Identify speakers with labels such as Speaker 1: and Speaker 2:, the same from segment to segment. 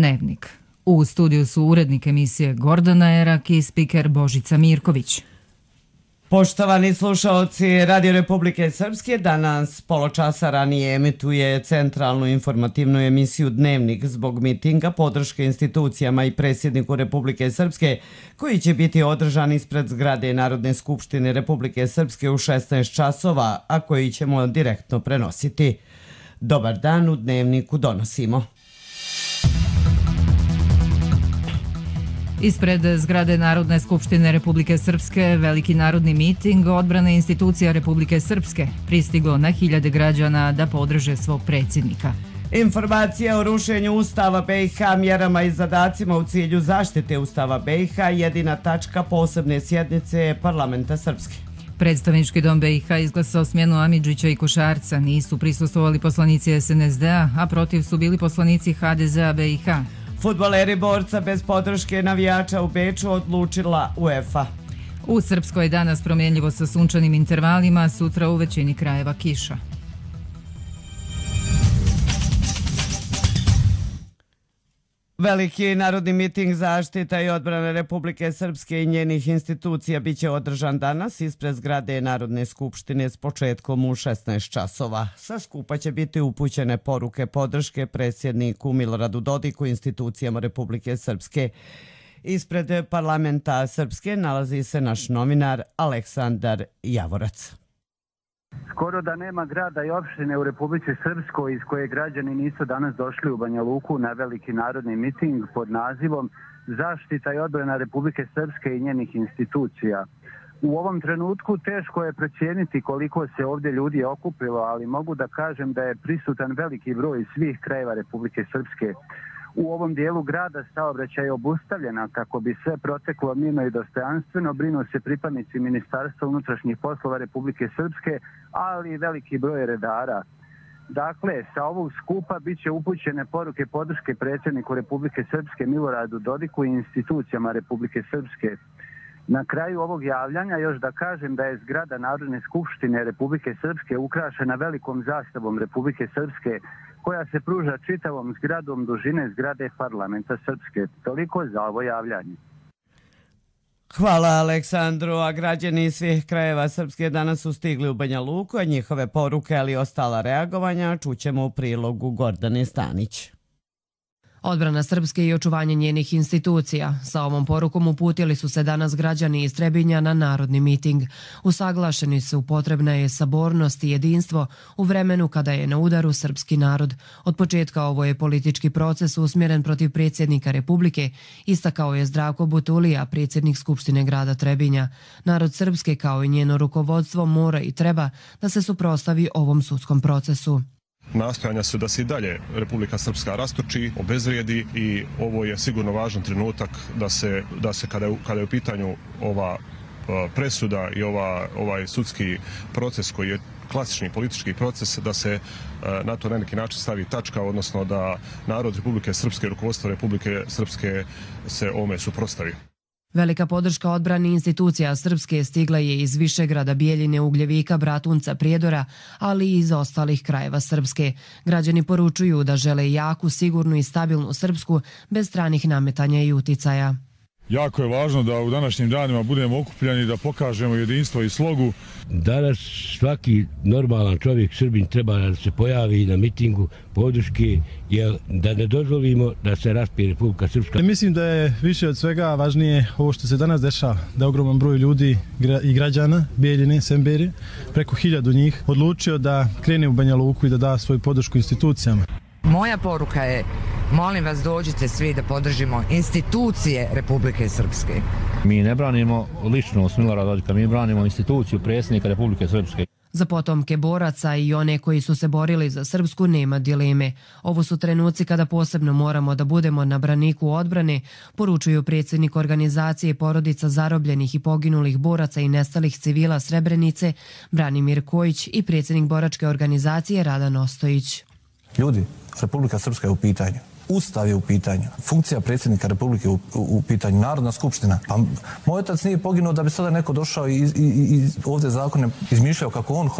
Speaker 1: Dnevnik. U studiju su urednik emisije Gordana Erak i spiker Božica Mirković.
Speaker 2: Poštovani slušaoci, Radio Republike Srpske danas poločasa ranije emituje centralnu informativnu emisiju Dnevnik zbog mitinga podrške institucijama i predsjedniku Republike Srpske koji će biti održan ispred zgrade Narodne skupštine Republike Srpske u 16 časova, a koji ćemo direktno prenositi. Dobar dan, u Dnevniku donosimo.
Speaker 1: Ispred zgrade Narodne skupštine Republike Srpske veliki narodni miting odbrane institucija Republike Srpske pristiglo na hiljade građana da podrže svog predsjednika.
Speaker 2: Informacija o rušenju Ustava BiH, mjerama i zadacima u cilju zaštite Ustava BiH jedina tačka posebne sjednice Parlamenta Srpske.
Speaker 1: Predstavnički dom BiH izglasao smjenu Amidžića i Košarca. Nisu prisustvovali poslanici SNSD-a, a protiv su bili poslanici HDZ-a BiH.
Speaker 2: Fudbaleri borca bez podrške navijača u Beču odlučila UEFA.
Speaker 1: U Srpskoj je danas promjenljivo sa sunčanim intervalima, sutra u većini krajeva kiša.
Speaker 2: Veliki narodni miting zaštita i odbrane Republike Srpske i njenih institucija biće održan danas ispred zgrade Narodne skupštine s početkom u 16 časova. Sa skupa će biti upućene poruke podrške predsjedniku Miloradu Dodiku i institucijama Republike Srpske. Ispred Parlamenta Srpske nalazi se naš novinar Aleksandar Javorac.
Speaker 3: Skoro da nema grada i opštine u Republici Srpskoj iz koje građani nisu danas došli u Banja Luku na veliki narodni miting pod nazivom Zaštita i odbrana Republike Srpske i njenih institucija. U ovom trenutku teško je procijeniti koliko se ovdje ljudi okupilo, ali mogu da kažem da je prisutan veliki broj svih krajeva Republike Srpske. U ovom dijelu grada saobraćaj je obustavljena kako bi sve proteklo mirno i dostojanstveno, brinu se pripadnici Ministarstva unutrašnjih poslova Republike Srpske, ali i veliki broj redara. Dakle, sa ovog skupa bit će upućene poruke podrške predsjedniku Republike Srpske Miloradu Dodiku i institucijama Republike Srpske. Na kraju ovog javljanja još da kažem da je zgrada Narodne skupštine Republike Srpske ukrašena velikom zastavom Republike Srpske koja se pruža čitavom zgradom dužine zgrade Parlamenta Srpske. Toliko za ovo javljanje.
Speaker 2: Hvala Aleksandru, a građani svih krajeva Srpske danas su stigli u Banja Luku, a njihove poruke, ali i ostala reagovanja čućemo u prilogu Gordane Stanić.
Speaker 4: Odbrana Srpske i očuvanje njenih institucija. Sa ovom porukom uputili su se danas građani iz Trebinja na narodni miting. Usaglašeni su potrebna je sabornost i jedinstvo u vremenu kada je na udaru srpski narod. Od početka ovo je politički proces usmjeren protiv predsjednika Republike, istakao je Zdravko Butulija, predsjednik Skupštine grada Trebinja. Narod Srpske kao i njeno rukovodstvo mora i treba da se suprotstavi ovom sudskom procesu.
Speaker 5: Nastojanja su da se i dalje Republika Srpska rastoči, obezvrijedi i ovo je sigurno važan trenutak da se kada je u pitanju ova presuda i ovaj sudski proces koji je klasični politički proces, da se na to na neki način stavi tačka, odnosno da narod Republike Srpske i rukovodstvo Republike Srpske se ovome suprotstavi.
Speaker 4: Velika podrška odbrani institucija Srpske stigla je iz Višegrada, Bijeljine, Ugljevika, Bratunca, Prijedora, ali i iz ostalih krajeva Srpske. Građani poručuju da žele jaku, sigurnu i stabilnu Srpsku bez stranih nametanja i uticaja.
Speaker 6: Jako je važno da u današnjim danima budemo okupljeni, da pokažemo jedinstvo i slogu.
Speaker 7: Danas svaki normalan čovjek Srbin treba da se pojavi na mitingu podrške, jer da ne dozvolimo da se raspije Republika Srpska.
Speaker 8: Mislim da je više od svega važnije ovo što se danas dešava, da ogroman broj ljudi i građana Bijeljine, Sembere, preko 1000 njih, odlučio da krene u Banja Luku i da da svoju podršku institucijama.
Speaker 9: Moja poruka je, molim vas dođite svi da podržimo institucije Republike Srpske.
Speaker 10: Mi ne branimo ličnost Milorada Dodika, mi branimo instituciju predsjednika Republike Srpske.
Speaker 4: Za potomke boraca i one koji su se borili za Srpsku nema dileme. Ovo su trenuci kada posebno moramo da budemo na braniku odbrane, poručuju predsjednik organizacije porodica zarobljenih i poginulih boraca i nestalih civila Srebrenice Branimir Kojić i predsjednik boračke organizacije Radan Ostojić.
Speaker 11: Ljudi, Republika Srpska je u pitanju. Ustav je u pitanju. Funkcija predsjednika Republike u pitanju. Narodna skupština. Pa moj otac nije poginuo da bi sada neko došao i ovdje zakone izmišljao kako on hoće.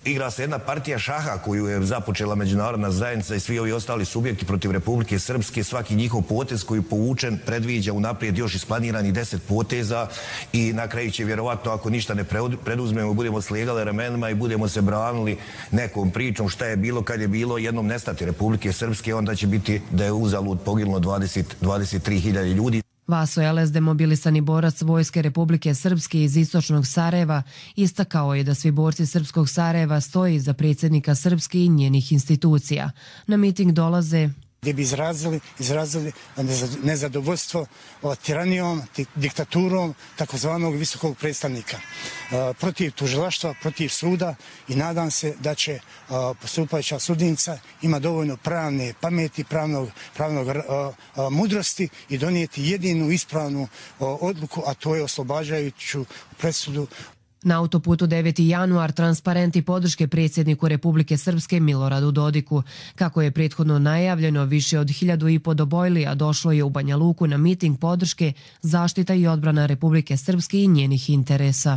Speaker 12: Igra se jedna partija šaha koju je započela međunarodna zajednica i svi ovi ostali subjekti protiv Republike Srpske. Svaki njihov potez koji je povučen predviđa unaprijed još isplaniranih 10 poteza i na kraju će vjerovatno, ako ništa ne preduzmemo, budemo slijegali ramenima i budemo se branili nekom pričom šta je bilo kad je bilo, jednom nestati Republike Srpske, onda će biti da je uzalud poginulo 23.000 ljudi.
Speaker 4: Vaso Elez, demobilisani borac Vojske Republike Srpske iz istočnog Sarajeva, istakao je da svi borci Srpskog Sarajeva stoji iza predsjednika Srpske i njenih institucija. Na miting dolaze
Speaker 13: gdje bi izrazili nezadovoljstvo tiranijom, diktaturom takozvanog visokog predstavnika, protiv tužilaštva, protiv suda i nadam se da će postupajuća sudnica ima dovoljno pravne pameti, pravnog mudrosti i donijeti jedinu ispravnu odluku, a to je oslobađajuću presudu.
Speaker 4: Na autoputu 9. januar transparenti podrške predsjedniku Republike Srpske Miloradu Dodiku. Kako je prethodno najavljeno, više od 1.500 dobojlija došlo je u Banja Luku na miting podrške, zaštita i odbrana Republike Srpske i njenih interesa.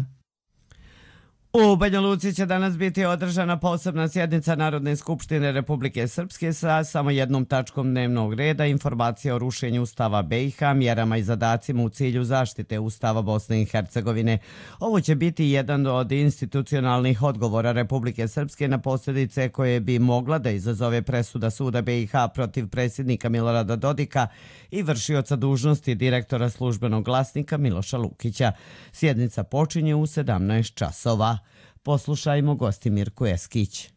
Speaker 2: U Banja Luci će danas biti održana posebna sjednica Narodne skupštine Republike Srpske sa samo jednom tačkom dnevnog reda, informacija o rušenju Ustava BiH, mjerama i zadacima u cilju zaštite Ustava Bosne i Hercegovine. Ovo će biti jedan od institucionalnih odgovora Republike Srpske na posljedice koje bi mogla da izazove presuda suda BiH protiv predsjednika Milorada Dodika i vršioca dužnosti direktora službenog glasnika Miloša Lukića. Sjednica počinje u 17 časova. Poslušajmo gosti Mirku Eskić.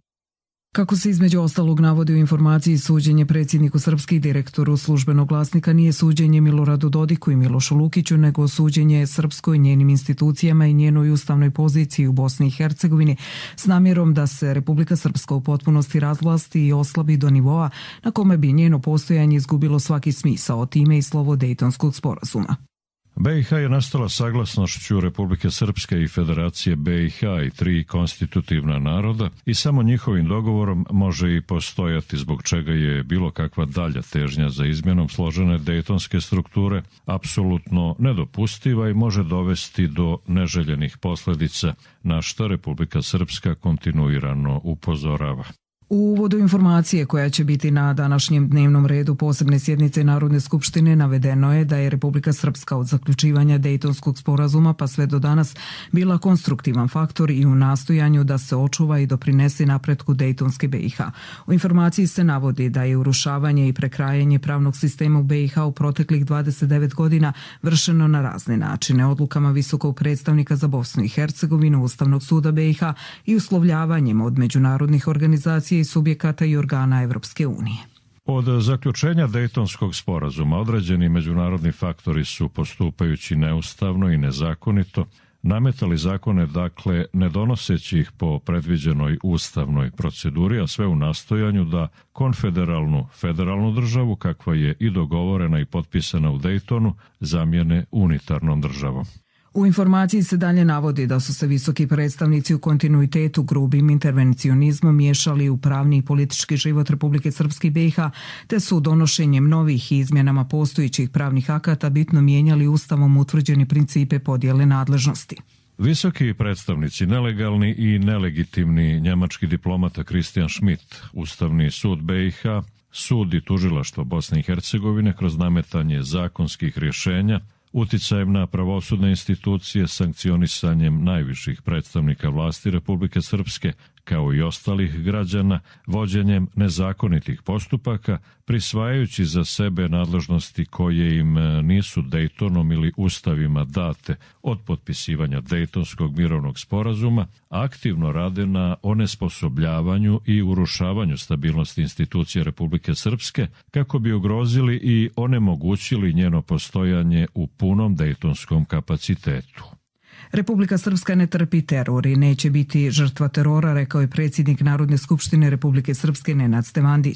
Speaker 14: Kako se između ostalog navodi u informaciji, suđenje predsjedniku Srpske i direktoru službenog glasnika nije suđenje Miloradu Dodiku i Milošu Lukiću, nego suđenje Srpskoj, njenim institucijama i njenoj ustavnoj poziciji u Bosni i Hercegovini s namjerom da se Republika Srpska u potpunosti razvlasti i oslabi do nivoa na kome bi njeno postojanje izgubilo svaki smisao, time i slovo Dejtonskog sporazuma.
Speaker 15: BiH je nastala saglasnošću Republike Srpske i Federacije BiH i 3 konstitutivna naroda i samo njihovim dogovorom može i postojati, zbog čega je bilo kakva dalja težnja za izmjenom složene dejtonske strukture apsolutno nedopustiva i može dovesti do neželjenih posljedica, na što Republika Srpska kontinuirano upozorava.
Speaker 14: U uvodu informacije koja će biti na današnjem dnevnom redu posebne sjednice Narodne skupštine navedeno je da je Republika Srpska od zaključivanja Dejtonskog sporazuma pa sve do danas bila konstruktivan faktor i u nastojanju da se očuva i doprinese napretku Dejtonske BiH. U informaciji se navodi da je urušavanje i prekrajanje pravnog sistema u BiH u proteklih 29 godina vršeno na razne načine, odlukama visokog predstavnika za Bosnu i Hercegovinu, Ustavnog suda BiH i uslovljavanjem od međunarodnih organizacija i subjekata i organa Evropske unije.
Speaker 15: Od zaključenja Dejtonskog sporazuma određeni međunarodni faktori su, postupajući neustavno i nezakonito, nametali zakone, dakle ne donoseći ih po predviđenoj ustavnoj proceduri, a sve u nastojanju da konfederalnu federalnu državu, kakva je i dogovorena i potpisana u Dejtonu, zamijene unitarnom državom.
Speaker 14: U informaciji se dalje navodi da su se visoki predstavnici u kontinuitetu grubim intervencionizmom miješali u pravni i politički život Republike Srpske i BiH, te su donošenjem novih i izmjenama postojećih pravnih akata bitno mijenjali ustavom utvrđeni principe podjele nadležnosti.
Speaker 15: Visoki predstavnici, nelegalni i nelegitimni njemački diplomata Christian Schmidt, Ustavni sud BiH, sud i tužilaštvo Bosne i Hercegovine kroz nametanje zakonskih rješenja, uticajem na pravosudne institucije, sankcionisanjem najviših predstavnika vlasti Republike Srpske, kao i ostalih građana, vođenjem nezakonitih postupaka, prisvajajući za sebe nadležnosti koje im nisu Dejtonom ili ustavima date od potpisivanja Dejtonskog mirovnog sporazuma, aktivno rade na onesposobljavanju i urušavanju stabilnosti institucije Republike Srpske, kako bi ugrozili i onemogućili njeno postojanje u punom dejtonskom kapacitetu.
Speaker 14: Republika Srpska ne trpi teror i neće biti žrtva terora, rekao je predsjednik Narodne skupštine Republike Srpske Nenad Stevandić.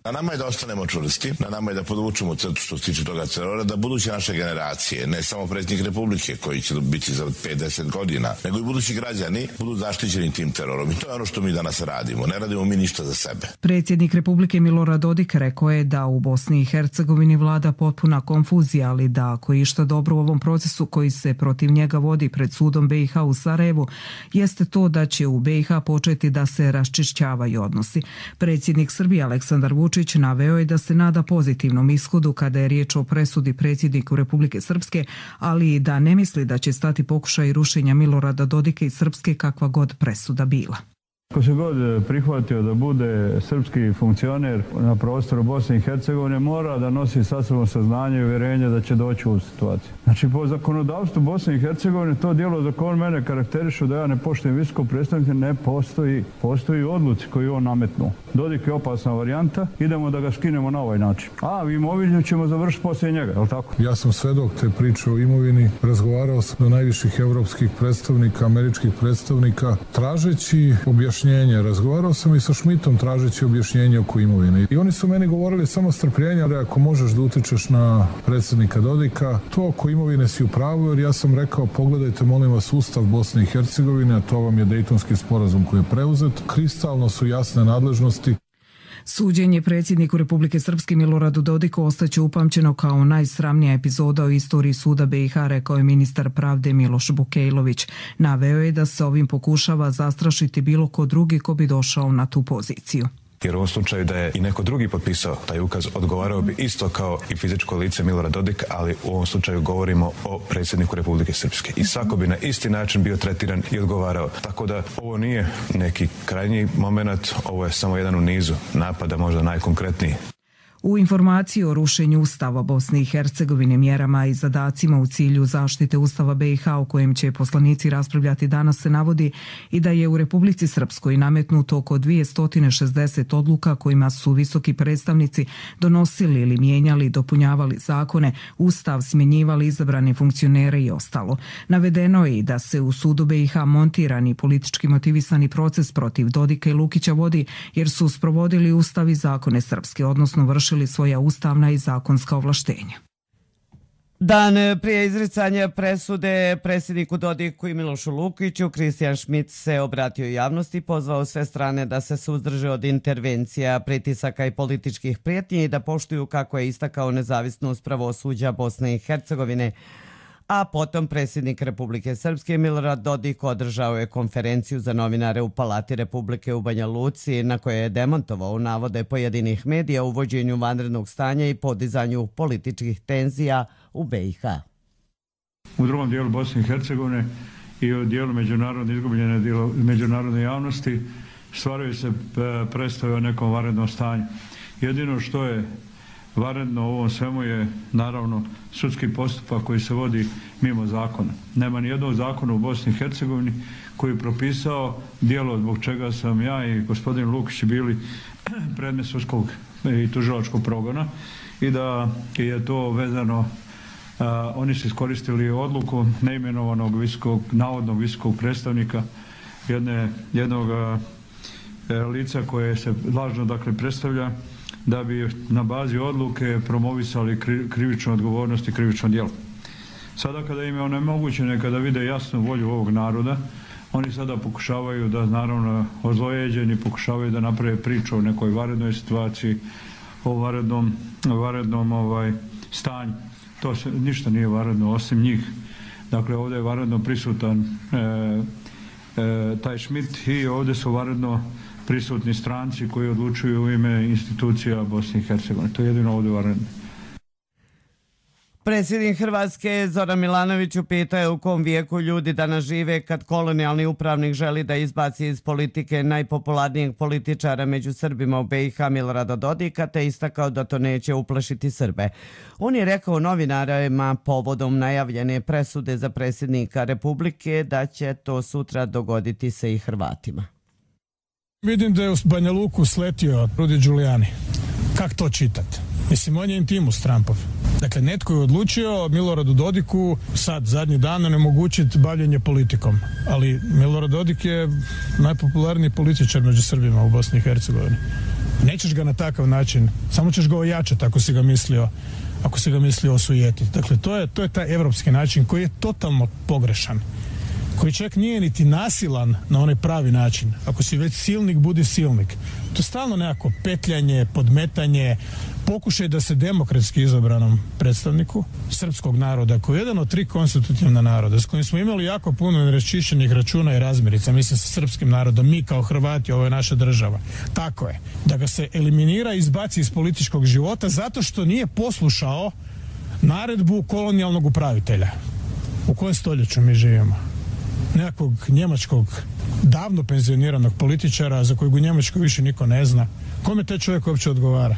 Speaker 16: Na nama je da ostanemo čvrsti, na nama je da podvučemo crtu što se tiče toga terora, da buduće naše generacije, ne samo predsjednik Republike koji će biti za 5-10 godina, nego i budući građani budu zaštićeni tim terorom. I to je ono što mi danas radimo. Ne radimo mi ništa za sebe.
Speaker 14: Predsjednik Republike Milorad Dodik rekao je da u Bosni i Hercegovini vlada potpuna konfuzija, ali da ako je išta dobro u ovom procesu koji se protiv njega vodi pred sudom BiH u Sarajevu, jeste to da će u BiH početi da se raščišćavaju odnosi. Predsjednik Srbije Aleksandar Vučić naveo je da se nada pozitivnom ishodu kada je riječ o presudi predsjedniku Republike Srpske, ali i da ne misli da će stati pokušaj rušenja Milorada Dodika iz Srpske kakva god presuda bila.
Speaker 17: Ko se god prihvatio da bude srpski funkcioner na prostoru Bosne i Hercegovine mora da nosi sa sobom saznanje i uvjerenje da će doći u situaciju. Znači po zakonodavstvu Bosne i Hercegovine to djelo za koje mene karakterišu da ja ne poštujem visokog predstavnika ne postoji. Postoji odluci koju on nametnuo. Dodik je opasna varijanta, idemo da ga skinemo na ovaj način. A imovinu ćemo završiti poslije njega, je li tako?
Speaker 6: Ja sam svedok te priče o imovini, razgovarao sam do najviših evropskih predstavnika, američkih predstavnika, tražeći objašnjenje. Razgovarao sam i sa Schmidtom tražeći objašnjenje oko imovine. I oni su meni govorili samo strpljenja da ako možeš da utičeš na predsjednika Dodika, to oko imovine si u pravu, jer ja sam rekao pogledajte molim vas Ustav Bosne i Hercegovine, a to vam je Dejtonski sporazum koji je preuzet. Kristalno su jasne nadležnosti.
Speaker 14: Suđenje predsjedniku Republike Srpske Miloradu Dodiku ostaće upamćeno kao najsramnija epizoda u istoriji suda BiH, rekao je ministar pravde Miloš Bukejlović. Naveo je da se ovim pokušava zastrašiti bilo ko drugi ko bi došao na tu poziciju.
Speaker 18: Jer u ovom slučaju da je i neko drugi potpisao taj ukaz, odgovarao bi isto kao i fizičko lice Milorad Dodik, ali u ovom slučaju govorimo o predsjedniku Republike Srpske. I svako bi na isti način bio tretiran i odgovarao. Tako da ovo nije neki krajnji moment, ovo je samo jedan u nizu napada, možda najkonkretniji.
Speaker 14: U informaciji o rušenju Ustava Bosne i Hercegovine, mjerama i zadacima u cilju zaštite Ustava BiH o kojem će poslanici raspravljati danas se navodi i da je u Republici Srpskoj nametnuto oko 260 odluka kojima su visoki predstavnici donosili ili mijenjali, dopunjavali zakone, Ustav, smjenjivali izabrane funkcionere i ostalo. Navedeno je i da se u sudu BiH montirani politički motivisani proces protiv Dodika i Lukića vodi jer su sprovodili Ustav i zakone Srpske, odnosno vršili svoja ustavna i zakonska ovlaštenja.
Speaker 2: Dan prije izricanja presude predsjedniku Dodiku i Milošu Lukiću, Kristijan Šmit se obratio javnosti i pozvao sve strane da se suzdrže od intervencija, pritisaka i političkih prijetnji i da poštuju, kako je istakao, nezavisnost pravosuđa Bosne i Hercegovine. A potom predsjednik Republike Srpske Milorad Dodik održao je konferenciju za novinare u Palati Republike u Banja Luci, na kojoj je demontovao navode pojedinih medija o uvođenju vanrednog stanja i podizanju političkih tenzija u BiH.
Speaker 17: U drugom dijelu Bosne i Hercegovine i u dijelu međunarodne izgubljene međunarodne javnosti stvaraju se predstave o nekom vanrednom stanju. Jedino što je vanredno u ovom svemu je naravno sudski postupak koji se vodi mimo zakona. Nema ni jednog zakona u Bosni i Hercegovini koji je propisao djelo zbog čega sam ja i gospodin Lukić bili predmet sudskog i tužilačkog progona i da je to vezano, oni su iskoristili odluku neimenovanog navodnog visokog predstavnika jednog lica koje se lažno predstavlja da bi na bazi odluke promovisali krivičnu odgovornost i krivično djelo. Sada kada im je onemogućeno, kada vide jasnu volju ovog naroda, oni sada pokušavaju da, naravno, ozlojeđeni, pokušavaju da naprave priču o nekoj vanrednoj situaciji, o vanrednom stanju. To ništa nije vanredno osim njih. Dakle, ovdje je vanredno prisutan taj Schmidt i ovdje su vanredno prisutni stranci koji odlučuju u ime institucija Bosne i Hercegovine. To je jedino ovdje vanredno.
Speaker 2: Predsjednik Hrvatske Zoran Milanović upitao je u kom vijeku ljudi danas žive kad kolonijalni upravnik želi da izbaci iz politike najpopularnijeg političara među Srbima u BiH Milorada Dodika, te istakao da to neće uplašiti Srbe. On je rekao novinarima povodom najavljene presude za predsjednika Republike da će to sutra dogoditi se i Hrvatima.
Speaker 19: Vidim da je u Banja Luku sletio Rudy Giuliani. Kako to čitati? Mislim, on je intimus Trumpov. Dakle, netko je odlučio Miloradu Dodiku sad, zadnji dan, onemogućiti bavljenje politikom. Ali Milorad Dodik je najpopularniji političar među Srbima u Bosni i Hercegovini. Nećeš ga na takav način, samo ćeš ga ojačati ako si ga mislio osujetiti. Dakle, to je taj evropski način koji je totalno pogrešan, koji čak nije niti nasilan na onaj pravi način. Ako si već silnik, budi silnik. To je stalno nekako petljanje, podmetanje, pokušaj da se demokratski izabranom predstavniku srpskog naroda, koji je jedan od 3 konstitutivna naroda, s kojim smo imali jako puno neraščišćenih računa i razmirica, mislim sa srpskim narodom, mi kao Hrvati, ovo je naša država. Tako je. Da ga se eliminira i izbaci iz političkog života zato što nije poslušao naredbu kolonijalnog upravitelja. U kojem stoljeću mi živimo? Nekakvog njemačkog davno penzioniranog političara za kojeg u Njemačkoj više niko ne zna. Kome taj čovjek uopće odgovara?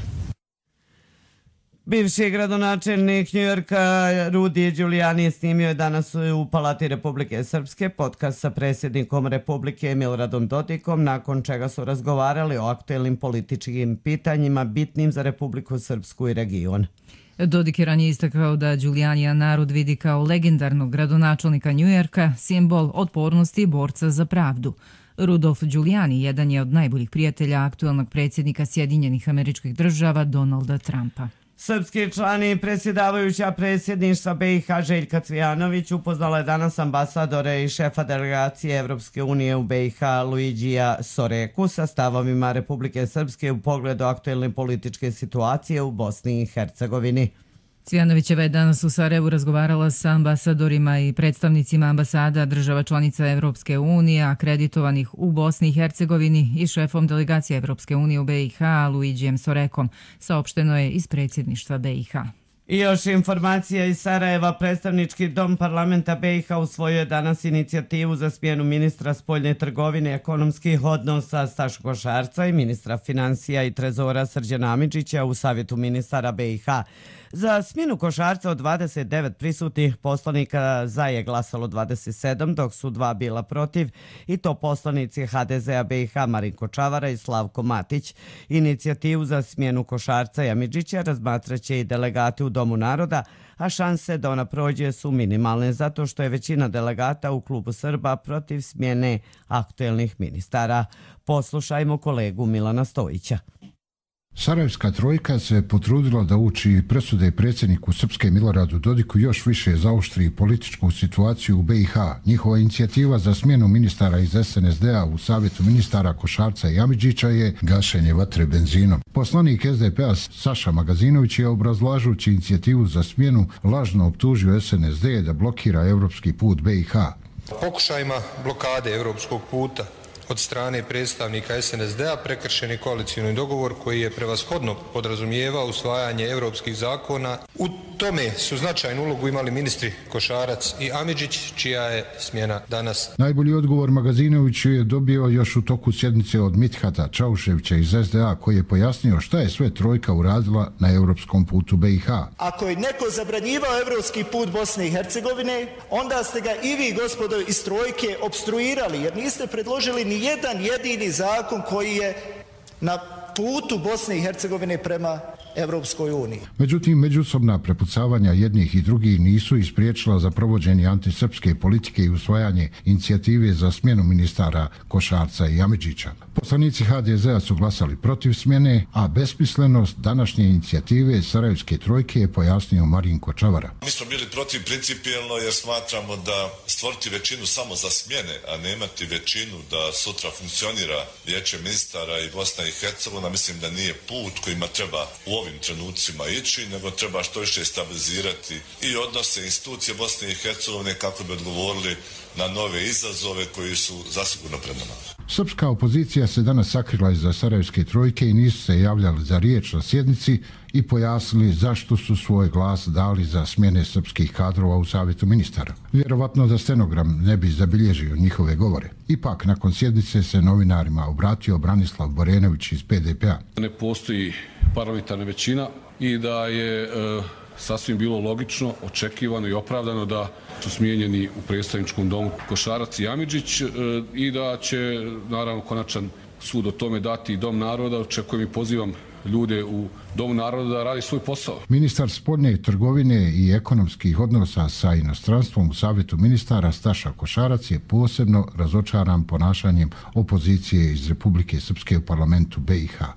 Speaker 2: Bivši gradonačelnik Njujorka Rudy Giuliani snimio je danas u Palati Republike Srpske podcast sa predsjednikom Republike Miloradom Dodikom, nakon čega su razgovarali o aktuelnim političkim pitanjima bitnim za Republiku Srpsku i region.
Speaker 1: Dodik je ranije istakao da Giulianija narod vidi kao legendarnog gradonačelnika Njujorka, simbol otpornosti i borca za pravdu. Rudolf Giuliani jedan je od najboljih prijatelja aktuelnog predsjednika Sjedinjenih Američkih Država Donalda Trumpa.
Speaker 2: Srpski član i predsjedavajuća predsjedništva BiH Željka Cvijanović upoznala je danas ambasadore i šefa delegacije Evropske unije u BiH Luigija Soreku sa stavovima Republike Srpske u pogledu aktuelne političke situacije u Bosni i Hercegovini.
Speaker 1: Cvijanovićeva je danas u Sarajevu razgovarala sa ambasadorima i predstavnicima ambasada država članica Evropske unije akreditovanih u Bosni i Hercegovini i šefom delegacije Evropske unije u BiH Luigijem Sorekom, saopšteno je iz predsjedništva BiH.
Speaker 2: I još informacija iz Sarajeva. Predstavnički dom parlamenta BiH usvojio je danas inicijativu za smjenu ministra spoljne trgovine i ekonomskih odnosa Stašu Košarca i ministra financija i trezora Srđana Amidžića u Savjetu ministara BiH. Za smjenu Košarca od 29 prisutnih poslanika za je glasalo 27, dok su 2 bila protiv, i to poslanici HDZ-a BiH Marinko Čavara i Slavko Matić. Inicijativu za smjenu Košarca i Amidžića razmatraće i delegati u Domu naroda, a šanse da ona prođe su minimalne zato što je većina delegata u klubu Srba protiv smjene aktuelnih ministara. Poslušajmo kolegu Milana Stojića.
Speaker 20: Sarajevska trojka se potrudila da uči presude predsjedniku Srpske Miloradu Dodiku još više zaoštri političku situaciju u BiH. Njihova inicijativa za smjenu ministara iz SNSD-a u Savjetu ministara Košarca i Amidžića je gašenje vatre benzinom. Poslanik SDP-a Saša Magazinović je, obrazlažući inicijativu za smjenu, lažno optužio SNSD da blokira evropski put BiH.
Speaker 21: Pokušajima blokade evropskog puta od strane predstavnika SNSD-a prekršen je koalicijni dogovor koji je prevashodno podrazumijevao usvajanje europskih zakona. U tome su značajnu ulogu imali ministri Košarac i Amidžić, čija je smjena danas.
Speaker 20: Najbolji odgovor Magazinović je dobio još u toku sjednice od Mithata Čauševića iz SDA, koji je pojasnio šta je sve trojka uradila na europskom putu BiH.
Speaker 22: Ako je neko zabranjivao evropski put Bosne i Hercegovine, onda ste ga i vi, gospodo iz trojke, obstruirali, jer niste predložili ni jedan jedini zakon koji je na putu Bosne i Hercegovine prema Evropskoj uniji.
Speaker 20: Međutim, međusobna prepucavanja jednih i drugih nisu ispriječila za provođenje antisrpske politike i usvajanje inicijative za smjenu ministara Košarca i Amidžića. Poslanici HDZ-a su glasali protiv smjene, a besmislenost današnje inicijative Sarajevske trojke je pojasnio Marinko Čavara.
Speaker 23: Mi smo bili protiv principijelno jer smatramo da stvoriti većinu samo za smjene, a ne imati većinu da sutra funkcionira Vijeće ministara i Bosna i Hercegovina, mislim da nije put kojima treba u ovim trenucima ići, nego treba što više stabilizirati i odnose institucije Bosne i Hercegovine kako bi odgovorili na nove izazove koji su zasigurno pred nama.
Speaker 20: Srpska opozicija se danas sakrila iza Sarajevske trojke i nisu se javljali za riječ na sjednici i pojasnili zašto su svoj glas dali za smjene srpskih kadrova u Savjetu ministara. Vjerovatno da stenogram ne bi zabilježio njihove govore. Ipak, nakon sjednice se novinarima obratio Branislav Borenović iz PDP-a.
Speaker 24: Ne postoji parlamentarna većina i da je sasvim bilo logično, očekivano i opravdano da su smijenjeni u predstavničkom domu Košarac i Amidžić i da će, naravno, konačan sud o tome dati i Dom naroda. Očekujem i pozivam ljude u Domu naroda da radi svoj posao.
Speaker 20: Ministar spoljne trgovine i ekonomskih odnosa sa inostranstvom u Savjetu ministara Staša Košarac je posebno razočaran ponašanjem opozicije iz Republike Srpske u parlamentu BiH.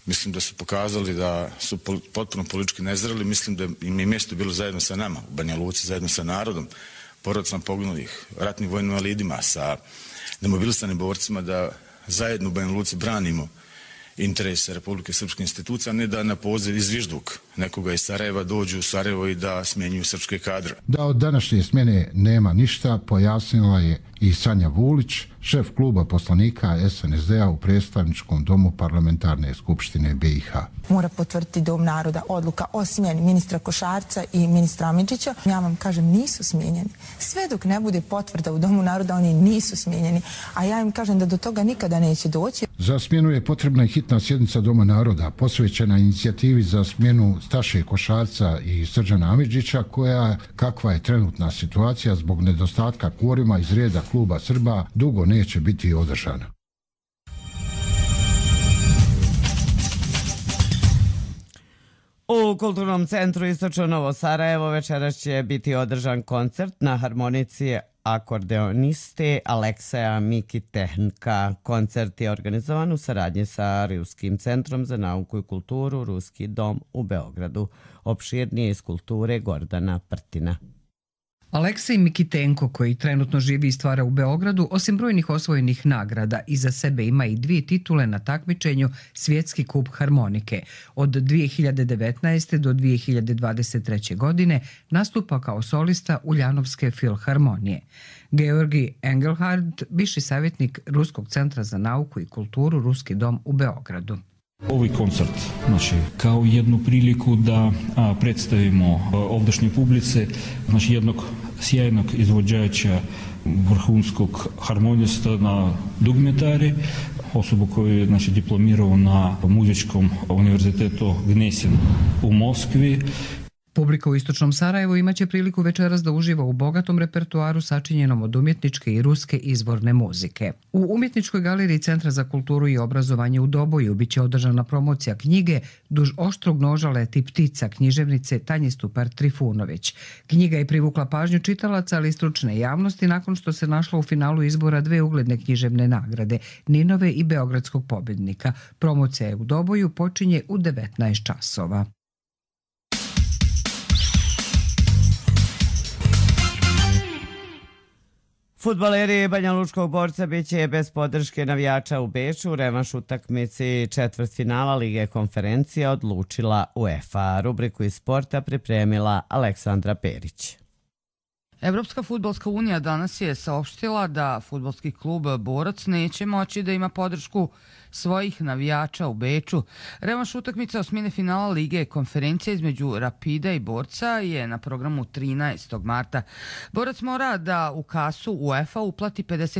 Speaker 3: Mislim da su pokazali da su potpuno politički nezreli. Mislim da im je mjesto bilo zajedno sa nama, u Banja Luci, zajedno sa narodom, porodicama poginulih, ratnim vojnim invalidima, sa demobilisanim borcima, da zajedno u Banja Luci branimo interese Republike Srpske institucije, a ne da na poziv izvižduk nekoga iz Sarajeva dođu u Sarajevo i da smjenjuju srpske kadre.
Speaker 20: Da od današnje smjene nema ništa, pojasnila je i Sanja Vulić, šef kluba poslanika SNSD-a u predstavničkom domu parlamentarne skupštine BiH.
Speaker 5: Mora potvrditi Dom naroda odluka o smjeni ministra Košarca i ministra Amidžića. Ja vam kažem, nisu smijenjeni. Sve dok ne bude potvrda u Domu naroda, oni nisu smijenjeni. A ja im kažem da do toga nikada neće doći.
Speaker 20: Za smjenu je potrebna i hitna sjednica Doma naroda, posvećena inicijativi za smjenu Staše Košarca i Srđana Amidžića, koja, kakva je trenutna situacija zbog nedostatka kvoruma iz reda kluba Srba, dugo neće biti održana.
Speaker 2: U Kulturnom centru Istočno Novo Sarajevo večeras će biti održan koncert na harmonici akordeoniste Alekseja Mikitenka. Koncert je organizovan u saradnji sa Ruskim centrom za nauku i kulturu Ruski dom u Beogradu. Opširnije iz kulture Gordana Prtina.
Speaker 7: Aleksej Mikitenko, koji trenutno živi i stvara u Beogradu, osim brojnih osvojenih nagrada, iza sebe ima i 2 titule na takmičenju Svjetski kup harmonike. Od 2019. do 2023. godine nastupa kao solista Uljanovske filharmonije. Georgi Engelhard, viši savjetnik Ruskog centra za nauku i kulturu Ruski dom u Beogradu.
Speaker 8: Ovaj koncert, znači, kao jednu priliku da predstavimo ovdašnje publice, znači, jednog sjajnog izvođača, vrhunskog harmonista na dugmetari, osobu koju je, znači, diplomirao na muzičkom univerzitetu Gnesin u Moskvi.
Speaker 7: Publika u Istočnom Sarajevu imaće priliku večeras da uživa u bogatom repertuaru sačinjenom od umjetničke i ruske izvorne muzike. U Umjetničkoj galeriji Centra za kulturu i obrazovanje u Doboju biće održana promocija knjige Duž oštrog noža leti ptica književnice Tanje Stupar Trifunović. Knjiga je privukla pažnju čitalaca, ali i stručne javnosti nakon što se našla u finalu izbora 2 ugledne književne nagrade, Ninove i Beogradskog pobjednika. Promocija je u Doboju, počinje u 19 časova.
Speaker 2: Fudbaleri Banja Lučkog Borca biće bez podrške navijača u Beču. U revanš utakmici četvrtfinala Lige konferencija odlučila UEFA. Rubriku iz sporta pripremila Aleksandra Perić.
Speaker 25: Evropska fudbalska unija danas je saopštila da fudbalski klub Borac neće moći da ima podršku svojih navijača u Beču. Revanš utakmica osmine finala Lige konferencije između Rapida i Borca je na programu 13. marta. Borac mora da u kasu UEFA uplati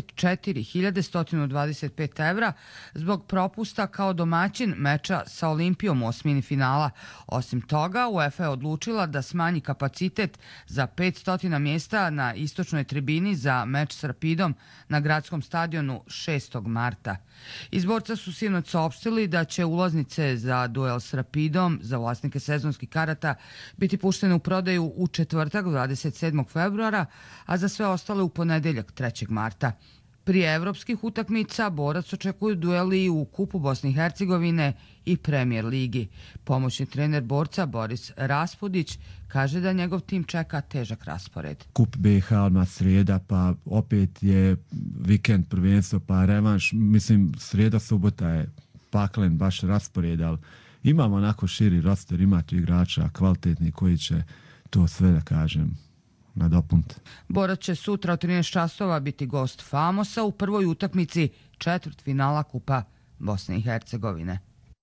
Speaker 25: 54.125 evra zbog propusta kao domaćin meča sa Olimpijom u osmini finala. Osim toga, UEFA je odlučila da smanji kapacitet za 500 mjesta na istočnoj tribini za meč s Rapidom na gradskom stadionu 6. marta. Iz Borca su sinoć saopštili da će ulaznice za duel s Rapidom za vlasnike sezonskih karata biti puštene u prodaju u četvrtak 27. februara, a za sve ostale u ponedeljak 3. marta. Prije evropskih utakmica Borac očekuju dueli u Kupu Bosne i Hercegovine i Premier ligi. Pomoćni trener Borca Boris Raspudić kaže da njegov tim čeka težak raspored.
Speaker 26: Kup BiH odmah srijeda, pa opet je vikend prvenstvo, pa revanš. Mislim, srijeda, subota je paklen baš raspored, ali imamo onako širi roster, ima tu igrača kvalitetni koji će to sve, da kažem, nadopuniti.
Speaker 25: Borac će sutra od 13 časova biti gost Famosa u prvoj utakmici četvrtfinala Kupa Bosne i Hercegovine.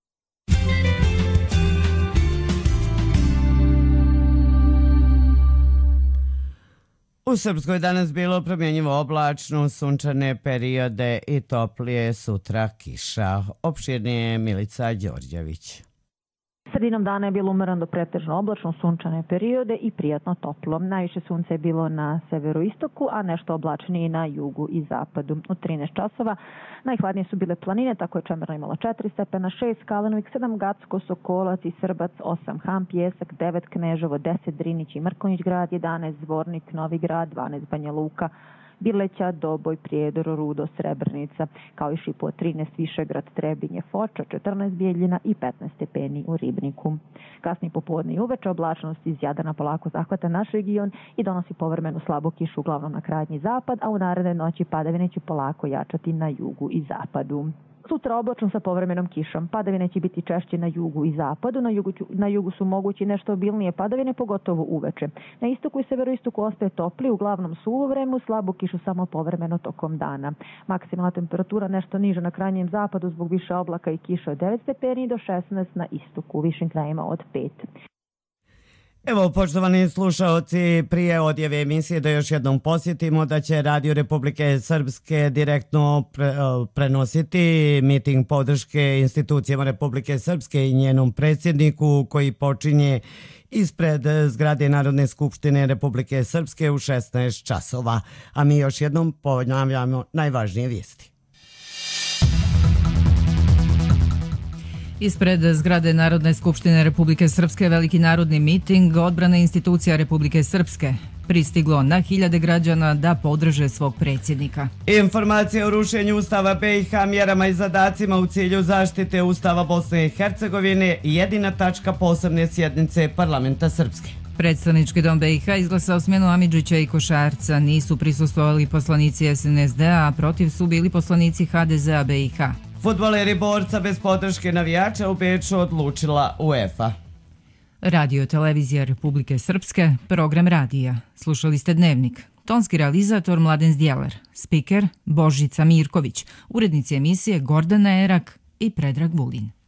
Speaker 2: U Srpskoj danas bilo promjenjivo oblačno, sunčane periode i toplije, sutra kiša. Opširnije Milica Đorđević.
Speaker 27: Sredinom dana je bilo umereno do pretežno oblačno, sunčane periode i prijatno toplo. Najviše sunce je bilo na severoistoku, a nešto oblačnije na jugu i zapadu. U 13 časova najhladnije su bile planine, tako je Čemerno imalo 4 stepena, 6 Kalenovik, 7 Gacko, Sokolac i Srbac, 8 Ham, Pjesak, 9 Kneževo, 10 Drinić i Mrkonjić grad, 11 Zvornik, Novi grad, 12 Banja Luka, Bileća, Doboj, Prijedor, Rudo, Srebrnica, kao i Šipo 13, Višegrad, Trebinje, Foča, 14, Bijeljina i 15 stepeni u Ribniku. Kasni popodne i uveče oblačnost iz Jadrana polako zahvata naš region i donosi povremenu slabu kišu uglavnom na krajnji zapad, a u naredne noći padavine će polako jačati na jugu i zapadu. Sutra oblačno sa povremenom kišom. Padavine će biti češće na jugu i zapadu. Na jugu su mogući nešto obilnije padavine, pogotovo uveče. Na istoku i severoistoku ostaje topli, uglavnom suvo vreme, slabu kišu samo povremeno tokom dana. Maksimalna temperatura nešto niža na krajnjem zapadu zbog više oblaka i kiša od 9 stepeni do 16 na istoku, u višim krajima od 5.
Speaker 2: Evo, poštovani slušaoci, prije odjave emisije da još jednom posjetimo da će Radio Republike Srpske direktno prenositi miting podrške institucijama Republike Srpske i njenom predsjedniku koji počinje ispred zgrade Narodne skupštine Republike Srpske u 16 časova. A mi još jednom ponavljamo najvažnije vijesti.
Speaker 1: Ispred zgrade Narodne skupštine Republike Srpske veliki narodni miting odbrane institucija Republike Srpske. Pristiglo na hiljade građana da podrže svog predsjednika.
Speaker 2: Informacije o rušenju Ustava BiH, mjerama i zadacima u cilju zaštite Ustava Bosne i Hercegovine jedina tačka posebne sjednice Parlamenta Srpske.
Speaker 1: Predstavnički dom BiH izglasao smjenu Amidžića i Košarca. Nisu prisustvovali poslanici SNSD-a, a protiv su bili poslanici HDZ-a BiH.
Speaker 2: Fudbaleri Borca bez podrške navijača u Beču odlučila UEFA.
Speaker 1: Radio televizija Republike Srpske, program radija. Slušali ste Dnevnik. Tonski realizator Mladen Zdjeler, spiker Božica Mirković, urednici emisije Gordana Erak i Predrag Vulin.